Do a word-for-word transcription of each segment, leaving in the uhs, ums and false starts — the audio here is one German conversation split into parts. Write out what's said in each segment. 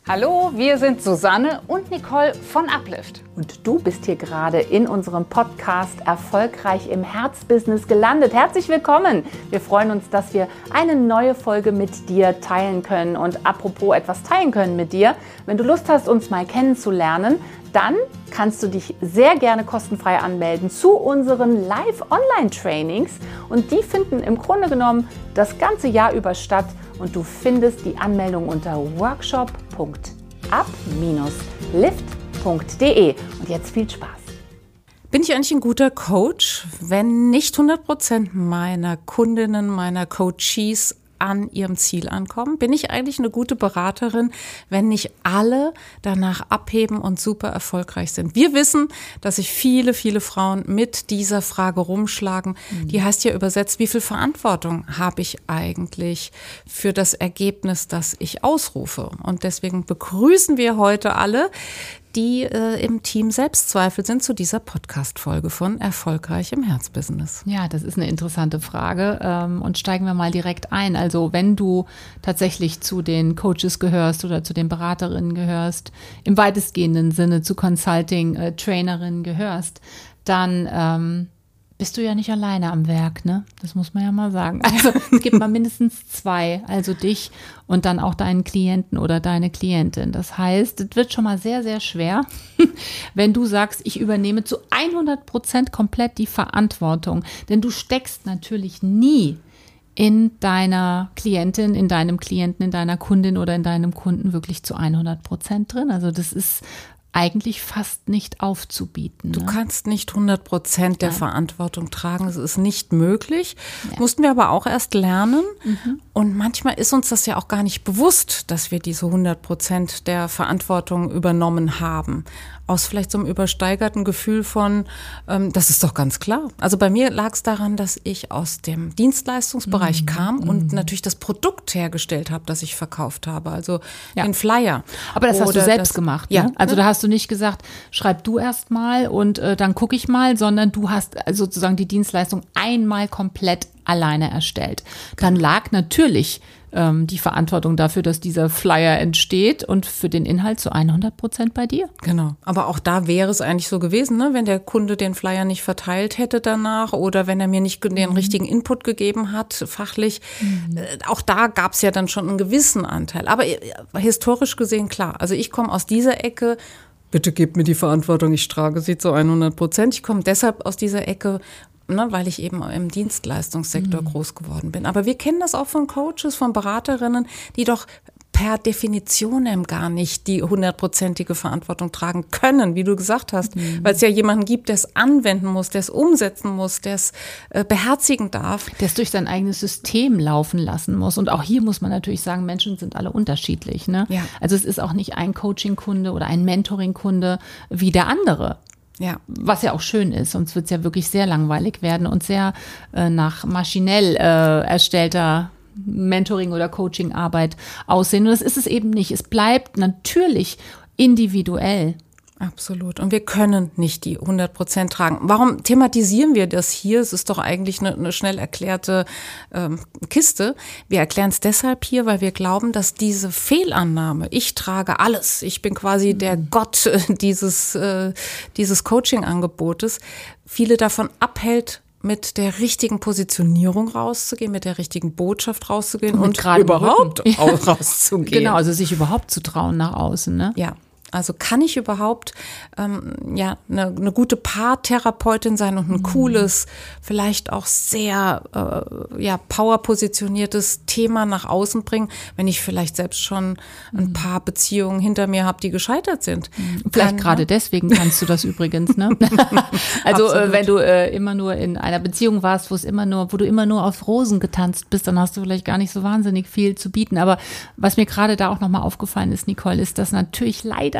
Hallo, wir sind Susanne und Nicole von Uplift. Und du bist hier gerade in unserem Podcast Erfolgreich im Herzbusiness gelandet. Herzlich willkommen! Wir freuen uns, dass wir eine neue Folge mit dir teilen können. Und apropos etwas teilen können mit dir, wenn du Lust hast, uns mal kennenzulernen, dann kannst du dich sehr gerne kostenfrei anmelden zu unseren Live-Online-Trainings. Und die finden im Grunde genommen das ganze Jahr über statt. Und du findest die Anmeldung unter workshop punkt up lift punkt de. Und jetzt viel Spaß. Bin ich eigentlich ein guter Coach, wenn nicht hundert Prozent meiner Kundinnen, meiner Coaches an ihrem Ziel ankommen? Bin ich eigentlich eine gute Beraterin, wenn nicht alle danach abheben und super erfolgreich sind? Wir wissen, dass sich viele, viele Frauen mit dieser Frage rumschlagen. Mhm. Die heißt ja übersetzt, wie viel Verantwortung habe ich eigentlich für das Ergebnis, das ich ausrufe? Und deswegen begrüßen wir heute alle, die äh, im Team Selbstzweifel sind, zu dieser Podcast-Folge von Erfolgreich im Herzbusiness. Ja, das ist eine interessante Frage ähm, und steigen wir mal direkt ein. Also wenn du tatsächlich zu den Coaches gehörst oder zu den Beraterinnen gehörst, im weitestgehenden Sinne zu Consulting-Trainerinnen gehörst, dann ähm, bist du ja nicht alleine am Werk, ne? Das muss man ja mal sagen. Also es gibt mal mindestens zwei, also dich und dann auch deinen Klienten oder deine Klientin. Das heißt, es wird schon mal sehr, sehr schwer, wenn du sagst, ich übernehme zu hundert Prozent komplett die Verantwortung. Denn du steckst natürlich nie in deiner Klientin, in deinem Klienten, in deiner Kundin oder in deinem Kunden wirklich zu hundert Prozent drin. Also das ist eigentlich fast nicht aufzubieten. Du ne? kannst nicht hundert Prozent der Nein. Verantwortung tragen. Es ist nicht möglich. Ja. Mussten wir aber auch erst lernen. Mhm. Und manchmal ist uns das ja auch gar nicht bewusst, dass wir diese hundert Prozent der Verantwortung übernommen haben. Aus vielleicht so einem übersteigerten Gefühl von, ähm, das ist doch ganz klar. Also bei mir lag es daran, dass ich aus dem Dienstleistungsbereich mhm. kam und mhm. natürlich das Produkt hergestellt habe, das ich verkauft habe. Also ja. den Flyer. Aber das Oder hast du selbst das, gemacht. Ja. Ne? Also da hast du nicht gesagt, schreib du erst mal und äh, dann gucke ich mal, sondern du hast sozusagen die Dienstleistung einmal komplett alleine erstellt. Dann lag natürlich ähm, die Verantwortung dafür, dass dieser Flyer entsteht und für den Inhalt zu hundert Prozent bei dir. Genau. Aber auch da wäre es eigentlich so gewesen, ne? Wenn der Kunde den Flyer nicht verteilt hätte danach oder wenn er mir nicht den mhm. richtigen Input gegeben hat, fachlich. Mhm. Äh, auch da gab es ja dann schon einen gewissen Anteil. Aber äh, historisch gesehen, klar. Also ich komme aus dieser Ecke. Bitte gebt mir die Verantwortung, ich trage sie zu hundert Prozent. Ich komme deshalb aus dieser Ecke, ne, weil ich eben im Dienstleistungssektor mhm. groß geworden bin. Aber wir kennen das auch von Coaches, von Beraterinnen, die doch per Definition gar nicht die hundertprozentige Verantwortung tragen können, wie du gesagt hast, mhm. weil es ja jemanden gibt, der es anwenden muss, der es umsetzen muss, der es äh, beherzigen darf. Der es durch sein eigenes System laufen lassen muss. Und auch hier muss man natürlich sagen, Menschen sind alle unterschiedlich. Ne? Ja. Also es ist auch nicht ein Coaching-Kunde oder ein Mentoring-Kunde wie der andere. Ja. Was ja auch schön ist, sonst wird es ja wirklich sehr langweilig werden und sehr äh, nach maschinell äh, erstellter Mentoring- oder Coaching-Arbeit aussehen. Und das ist es eben nicht. Es bleibt natürlich individuell. Absolut. Und wir können nicht die hundert Prozent tragen. Warum thematisieren wir das hier? Es ist doch eigentlich eine, eine schnell erklärte ähm, Kiste. Wir erklären es deshalb hier, weil wir glauben, dass diese Fehlannahme, ich trage alles, ich bin quasi mhm. der Gott dieses, äh, dieses Coaching-Angebotes, viele davon abhält, mit der richtigen Positionierung rauszugehen, mit der richtigen Botschaft rauszugehen und, und überhaupt ja. rauszugehen. Genau, also sich überhaupt zu trauen nach außen, ne? Ja. Also kann ich überhaupt ähm, ja eine, eine gute Paartherapeutin sein und ein mhm. cooles, vielleicht auch sehr äh, ja powerpositioniertes Thema nach außen bringen, wenn ich vielleicht selbst schon ein paar Beziehungen hinter mir habe, die gescheitert sind. Mhm. Vielleicht Dann, gerade deswegen kannst du das übrigens, ne? Also äh, wenn du äh, immer nur in einer Beziehung warst, wo es immer nur, wo du immer nur auf Rosen getanzt bist, dann hast du vielleicht gar nicht so wahnsinnig viel zu bieten. Aber was mir gerade da auch nochmal aufgefallen ist, Nicole, ist, dass natürlich leider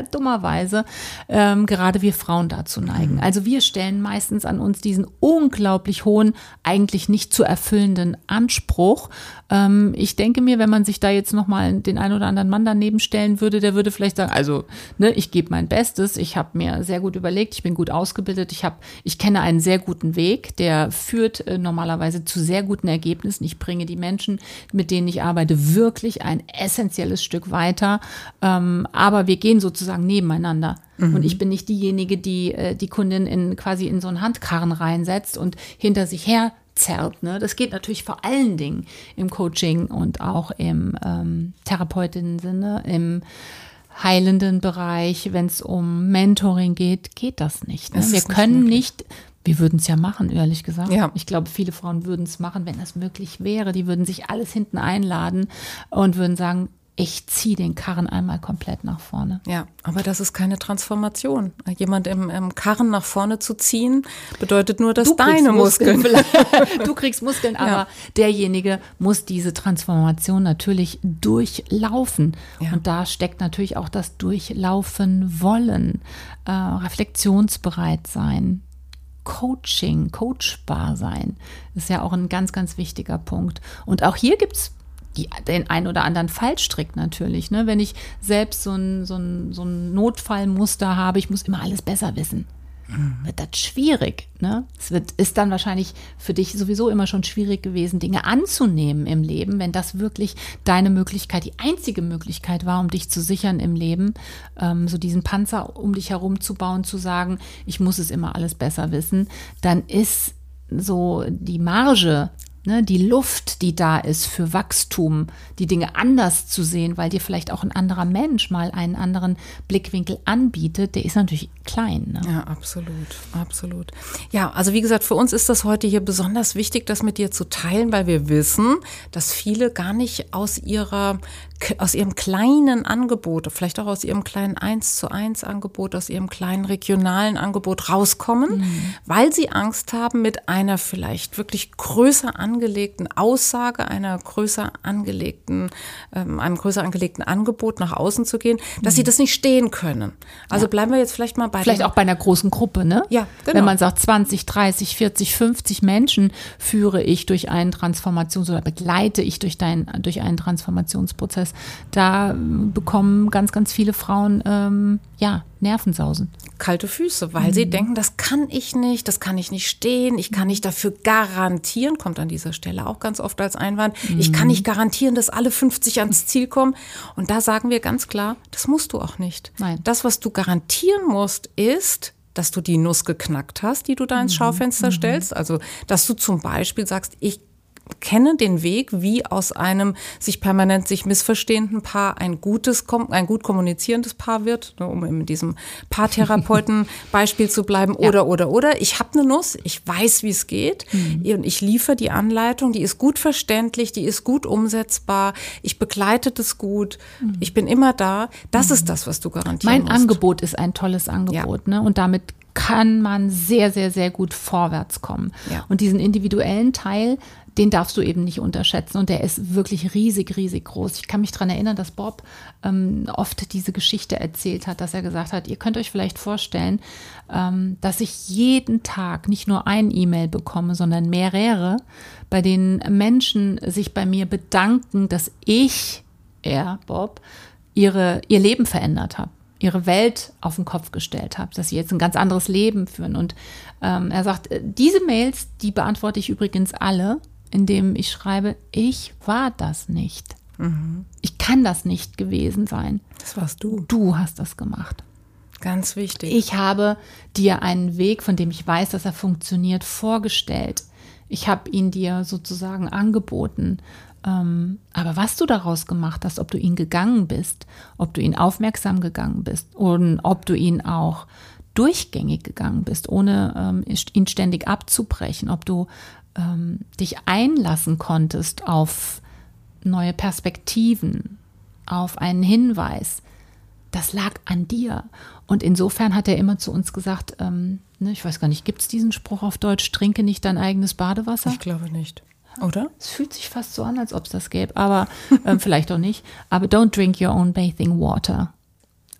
leider dummerweise ähm, gerade wir Frauen dazu neigen. Also wir stellen meistens an uns diesen unglaublich hohen, eigentlich nicht zu erfüllenden Anspruch. Ähm, ich denke mir, wenn man sich da jetzt nochmal den einen oder anderen Mann daneben stellen würde, der würde vielleicht sagen, also ne, ich gebe mein Bestes, ich habe mir sehr gut überlegt, ich bin gut ausgebildet, ich habe, ich kenne einen sehr guten Weg, der führt äh, normalerweise zu sehr guten Ergebnissen. Ich bringe die Menschen, mit denen ich arbeite, wirklich ein essentielles Stück weiter. Ähm, aber wir gehen sozusagen nebeneinander. Mhm. Und ich bin nicht diejenige, die äh, die Kundin in quasi in so einen Handkarren reinsetzt und hinter sich her zerrt. Ne? Das geht natürlich vor allen Dingen im Coaching und auch im ähm, Therapeutinnen-Sinne, im heilenden Bereich, wenn es um Mentoring geht, geht das nicht. Ne? Das wir können nicht, nicht wir würden es ja machen, ehrlich gesagt. Ja. Ich glaube, viele Frauen würden es machen, wenn das möglich wäre. Die würden sich alles hinten einladen und würden sagen, ich ziehe den Karren einmal komplett nach vorne. Ja, aber das ist keine Transformation. Jemand im, im Karren nach vorne zu ziehen, bedeutet nur, dass du deine Muskeln. Muskeln du kriegst Muskeln, aber ja. derjenige muss diese Transformation natürlich durchlaufen. Ja. Und da steckt natürlich auch das Durchlaufen wollen, äh, reflexionsbereit sein. Coaching, coachbar sein, ist ja auch ein ganz, ganz wichtiger Punkt. Und auch hier gibt es den ein oder anderen Fallstrick natürlich. Ne? Wenn ich selbst so ein, so ein, so ein Notfallmuster habe, ich muss immer alles besser wissen, mhm. wird das schwierig. Ne? Es wird, ist dann wahrscheinlich für dich sowieso immer schon schwierig gewesen, Dinge anzunehmen im Leben, wenn das wirklich deine Möglichkeit, die einzige Möglichkeit war, um dich zu sichern im Leben, ähm, so diesen Panzer um dich herum zu bauen, zu sagen, ich muss es immer alles besser wissen, dann ist so die Marge, ne, die Luft, die da ist für Wachstum, die Dinge anders zu sehen, weil dir vielleicht auch ein anderer Mensch mal einen anderen Blickwinkel anbietet, der ist natürlich klein. Ne? Ja, absolut, absolut. Ja, also wie gesagt, für uns ist das heute hier besonders wichtig, das mit dir zu teilen, weil wir wissen, dass viele gar nicht aus ihrer aus ihrem kleinen Angebot, vielleicht auch aus ihrem kleinen eins zu eins Angebot, aus ihrem kleinen regionalen Angebot rauskommen, mhm. weil sie Angst haben, mit einer vielleicht wirklich größer angelegten Aussage, einer größer angelegten, ähm, einem größer angelegten Angebot nach außen zu gehen, dass mhm. sie das nicht stehen können. Also ja. bleiben wir jetzt vielleicht mal bei Vielleicht auch bei einer großen Gruppe, ne? Ja, genau. Wenn man sagt, zwanzig, dreißig, vierzig, fünfzig Menschen führe ich durch einen Transformations- oder begleite ich durch, dein, durch einen Transformationsprozess. Da bekommen ganz, ganz viele Frauen ähm, ja, Nervensausen. Kalte Füße, weil mhm. sie denken, das kann ich nicht, das kann ich nicht stehen, ich kann nicht dafür garantieren, kommt an dieser Stelle auch ganz oft als Einwand, mhm. ich kann nicht garantieren, dass alle fünfzig ans Ziel kommen. Und da sagen wir ganz klar, das musst du auch nicht. Nein. Das, was du garantieren musst, ist, dass du die Nuss geknackt hast, die du da ins Schaufenster mhm. stellst. Also, dass du zum Beispiel sagst, ich kenne den Weg, wie aus einem sich permanent sich missverstehenden Paar ein gutes, ein gut kommunizierendes Paar wird, um in diesem Paartherapeuten-Beispiel zu bleiben, oder, ja. oder, oder. Ich habe eine Nuss, ich weiß, wie es geht mhm. und ich liefere die Anleitung, die ist gut verständlich, die ist gut umsetzbar, ich begleite das gut, mhm. ich bin immer da. Das mhm. ist das, was du garantieren Mein musst. Angebot ist ein tolles Angebot, ja. ne? Und damit kann man sehr, sehr, sehr gut vorwärts kommen. Ja. Und diesen individuellen Teil, den darfst du eben nicht unterschätzen und der ist wirklich riesig, riesig groß. Ich kann mich daran erinnern, dass Bob ähm, oft diese Geschichte erzählt hat, dass er gesagt hat, ihr könnt euch vielleicht vorstellen, ähm, dass ich jeden Tag nicht nur ein E-Mail bekomme, sondern mehrere, bei denen Menschen sich bei mir bedanken, dass ich, er, Bob, ihre, ihr Leben verändert habe. Ihre Welt auf den Kopf gestellt habe, dass sie jetzt ein ganz anderes Leben führen. Und ähm, er sagt, diese Mails, die beantworte ich übrigens alle, indem ich schreibe, ich war das nicht. Mhm. Ich kann das nicht gewesen sein. Das warst du. Du hast das gemacht. Ganz wichtig. Ich habe dir einen Weg, von dem ich weiß, dass er funktioniert, vorgestellt. Ich habe ihn dir sozusagen angeboten. Ähm, aber was du daraus gemacht hast, ob du ihn gegangen bist, ob du ihn aufmerksam gegangen bist und ob du ihn auch durchgängig gegangen bist, ohne ähm, ihn ständig abzubrechen, ob du ähm, dich einlassen konntest auf neue Perspektiven, auf einen Hinweis, das lag an dir. Und insofern hat er immer zu uns gesagt, ähm, ne, ich weiß gar nicht, gibt es diesen Spruch auf Deutsch, trinke nicht dein eigenes Badewasser? Ich glaube nicht. Oder? Es fühlt sich fast so an, als ob es das gäbe, aber ähm, vielleicht auch nicht. Aber don't drink your own bathing water.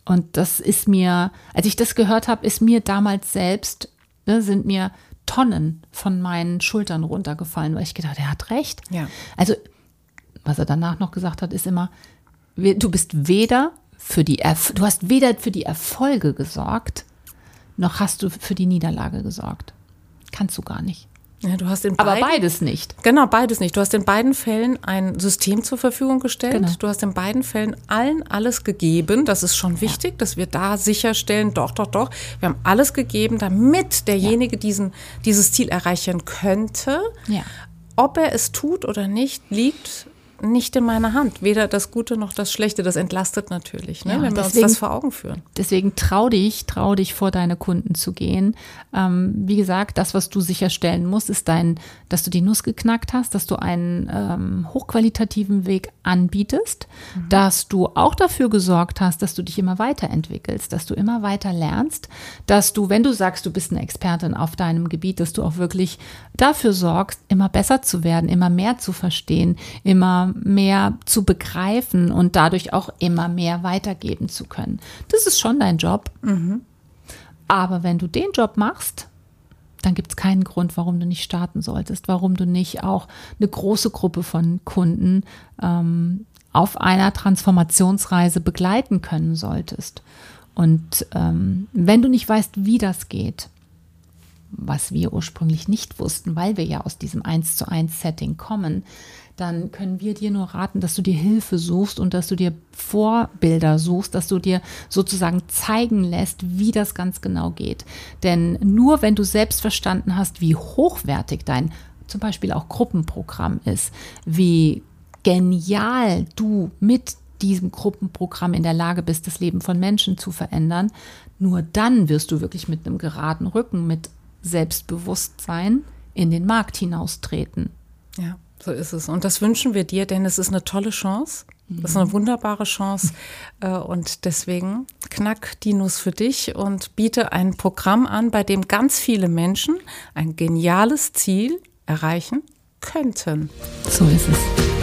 Und das ist mir, als ich das gehört habe, ist mir damals selbst, ne, sind mir Tonnen von meinen Schultern runtergefallen, weil ich gedacht, er hat recht. Ja. Also, was er danach noch gesagt hat, ist immer, du bist weder für die, Erf- du hast weder für die Erfolge gesorgt, noch hast du für die Niederlage gesorgt. Kannst du gar nicht. Ja, du hast in Aber beiden, beides nicht. Genau, beides nicht. Du hast in beiden Fällen ein System zur Verfügung gestellt. Genau. Du hast in beiden Fällen allen alles gegeben. Das ist schon wichtig, ja. dass wir da sicherstellen, doch, doch, doch. Wir haben alles gegeben, damit derjenige ja. diesen, dieses Ziel erreichen könnte. Ja. Ob er es tut oder nicht, liegt nicht in meiner Hand. Weder das Gute noch das Schlechte. Das entlastet natürlich, ne? Ja, wenn wir deswegen, uns das vor Augen führen. Deswegen trau dich, trau dich vor deine Kunden zu gehen. Ähm, wie gesagt, das, was du sicherstellen musst, ist dein, dass du die Nuss geknackt hast, dass du einen ähm, hochqualitativen Weg anbietest, mhm. dass du auch dafür gesorgt hast, dass du dich immer weiterentwickelst, dass du immer weiter lernst, dass du, wenn du sagst, du bist eine Expertin auf deinem Gebiet, dass du auch wirklich dafür sorgst, immer besser zu werden, immer mehr zu verstehen, immer mehr zu begreifen und dadurch auch immer mehr weitergeben zu können. Das ist schon dein Job. Mhm. Aber wenn du den Job machst, dann gibt es keinen Grund, warum du nicht starten solltest, warum du nicht auch eine große Gruppe von Kunden ähm, auf einer Transformationsreise begleiten können solltest. Und ähm, wenn du nicht weißt, wie das geht, was wir ursprünglich nicht wussten, weil wir ja aus diesem eins zu eins Setting kommen, dann können wir dir nur raten, dass du dir Hilfe suchst und dass du dir Vorbilder suchst, dass du dir sozusagen zeigen lässt, wie das ganz genau geht. Denn nur wenn du selbst verstanden hast, wie hochwertig dein zum Beispiel auch Gruppenprogramm ist, wie genial du mit diesem Gruppenprogramm in der Lage bist, das Leben von Menschen zu verändern, nur dann wirst du wirklich mit einem geraden Rücken, mit Selbstbewusstsein in den Markt hinaustreten. Ja. So ist es. Und das wünschen wir dir, denn es ist eine tolle Chance. Das ist eine wunderbare Chance. Und deswegen knack die Nuss für dich und biete ein Programm an, bei dem ganz viele Menschen ein geniales Ziel erreichen könnten. So ist es.